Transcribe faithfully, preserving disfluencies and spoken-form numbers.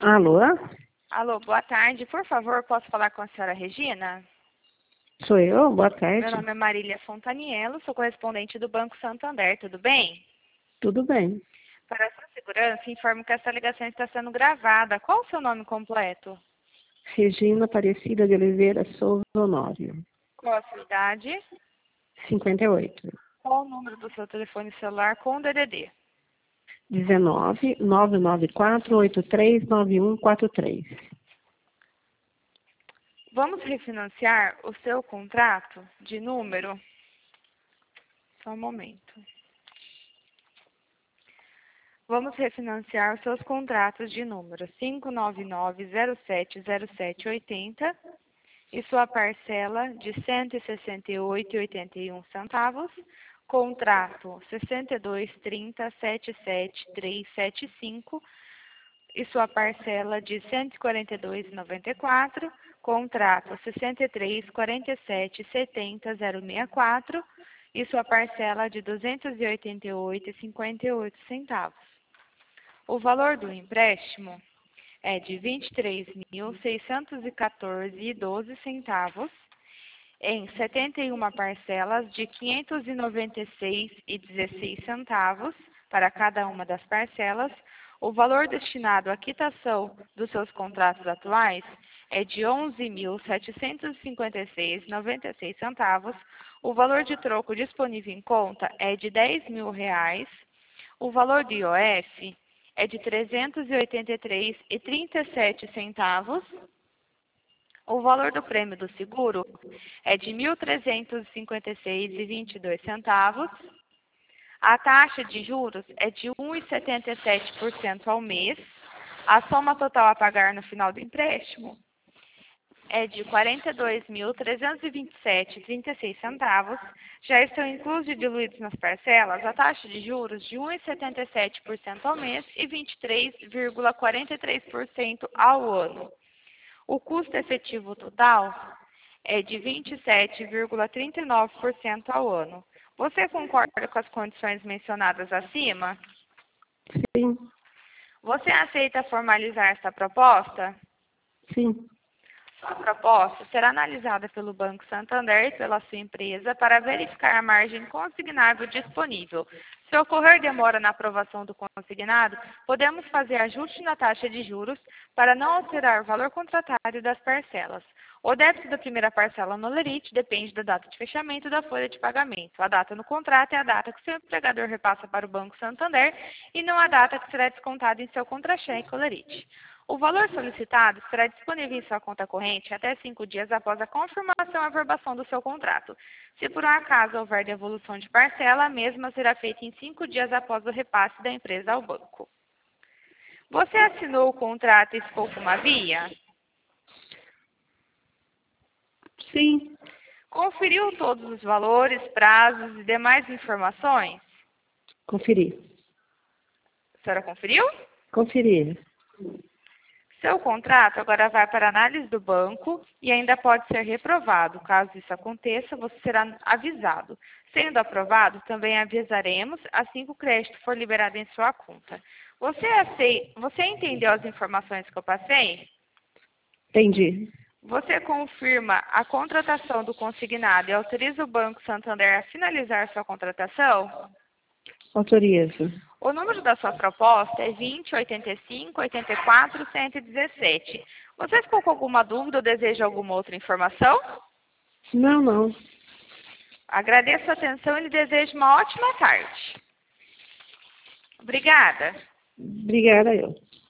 Alô? Alô, boa tarde. Por favor, posso falar com a senhora Regina? Sou eu? Boa Meu tarde. nome é Marília Fontaniello, sou correspondente do Banco Santander, tudo bem? Tudo bem. Para a sua segurança, informo que essa ligação está sendo gravada. Qual o seu nome completo? Regina Aparecida de Oliveira Souza Honório. Qual a sua idade? cinquenta e oito. Qual o número do seu telefone celular com o D D D? dezenove, nove nove quatro, oito três nove um quatro três. Vamos refinanciar o seu contrato de número? Só um momento. Vamos refinanciar os seus contratos de número cinco nove nove zero sete zero sete oito zero e sua parcela de cento e sessenta e oito reais e oitenta e um centavos, contrato sessenta e dois trinta setenta e sete trezentos e setenta e cinco e sua parcela de cento e quarenta e dois reais e noventa e quatro, contrato sessenta e três quarenta e sete setenta zero sessenta e quatro e sua parcela de duzentos e oitenta e oito reais e cinquenta e oito centavos. O valor do empréstimo é de vinte e três mil seiscentos e quatorze reais e doze centavos em setenta e uma parcelas de quinhentos e noventa e seis reais e dezesseis centavos para cada uma das parcelas. O valor destinado à quitação dos seus contratos atuais é de onze mil setecentos e cinquenta e seis reais e noventa e seis centavos. O valor de troco disponível em conta é de dez mil reais. O valor do I O F é de trezentos e oitenta e três reais e trinta e sete centavos. O valor do prêmio do seguro é de mil trezentos e cinquenta e seis reais e vinte e dois centavos. A taxa de juros é de um vírgula setenta e sete por cento ao mês. A soma total a pagar no final do empréstimo é de quarenta e dois mil trezentos e vinte e sete reais e trinta e seis centavos. Já estão inclusos e diluídos nas parcelas a taxa de juros de um vírgula setenta e sete por cento ao mês e vinte e três vírgula quarenta e três por cento ao ano. O custo efetivo total é de vinte e sete vírgula trinta e nove por cento ao ano. Você concorda com as condições mencionadas acima? Sim. Você aceita formalizar esta proposta? Sim. A proposta será analisada pelo Banco Santander e pela sua empresa para verificar a margem consignável disponível. Se ocorrer demora na aprovação do consignado, podemos fazer ajuste na taxa de juros para não alterar o valor contratário das parcelas. O débito da primeira parcela no lerite depende da data de fechamento da folha de pagamento. A data no contrato é a data que seu empregador repassa para o Banco Santander e não a data que será descontada em seu contra-cheque ou lerite. O valor solicitado será disponível em sua conta corrente até cinco dias após a confirmação e aprovação do seu contrato. Se por um acaso houver devolução de parcela, a mesma será feita em cinco dias após o repasse da empresa ao banco. Você assinou o contrato e ficou com uma via? Sim. Conferiu todos os valores, prazos e demais informações? Conferi. A senhora conferiu? Conferi. Seu contrato agora vai para análise do banco e ainda pode ser reprovado. Caso isso aconteça, você será avisado. Sendo aprovado, também avisaremos assim que o crédito for liberado em sua conta. Você, acei... você entendeu as informações que eu passei? Entendi. Você confirma a contratação do consignado e autoriza o Banco Santander a finalizar sua contratação? Autorizo. O número da sua proposta é vinte, oitenta e cinco, oitenta e quatro, cento e dezessete. Você ficou com alguma dúvida ou deseja alguma outra informação? Não, não. Agradeço a atenção e lhe desejo uma ótima tarde. Obrigada. Obrigada eu.